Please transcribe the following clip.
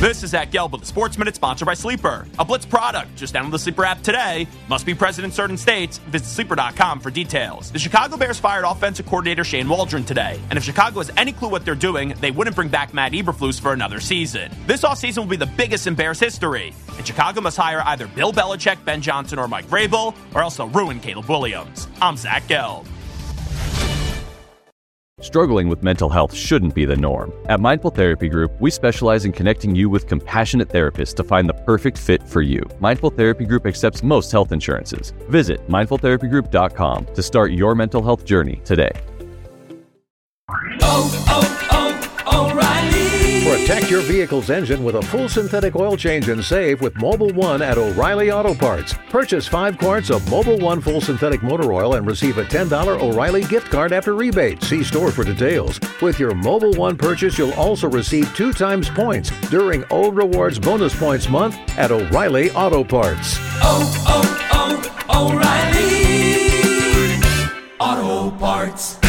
This is Zach Gelb with the Sports Minute, sponsored by Sleeper, a Blitz product. Just download the Sleeper app today. Must be present in certain states. Visit sleeper.com for details. The Chicago Bears fired offensive coordinator Shane Waldron today, and if Chicago has any clue what they're doing, they wouldn't bring back Matt Eberflus for another season. This offseason will be the biggest in Bears history, and Chicago must hire either Bill Belichick, Ben Johnson, or Mike Vrabel, or else they'll ruin Caleb Williams. I'm Zach Gelb. Struggling with mental health shouldn't be the norm. At Mindful Therapy Group, we specialize in connecting you with compassionate therapists to find the perfect fit for you. Mindful Therapy Group accepts most health insurances. Visit mindfultherapygroup.com to start your mental health journey today. O'Reilly. Protect your vehicle's engine with a full synthetic oil change and save with Mobil 1 at O'Reilly Auto Parts. Purchase 5 quarts of Mobil 1 full synthetic motor oil and receive a $10 O'Reilly gift card after rebate. See store for details. With your Mobil 1 purchase, you'll also receive 2 times points during Old Rewards Bonus Points Month at O'Reilly Auto Parts. O'Reilly Auto Parts.